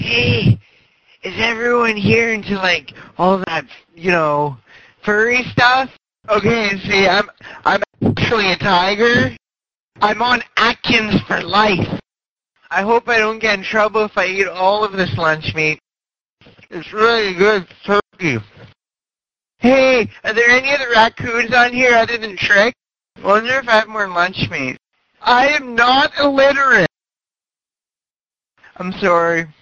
Hey, is everyone here into, like, all that, furry stuff? Okay, see, I'm actually a tiger. I'm on Atkins for life. I hope I don't get in trouble if I eat all of this lunch meat. It's really good turkey. Hey, are there any other raccoons on here other than Trick? I wonder if I have more lunch meat. I am not illiterate. I'm sorry.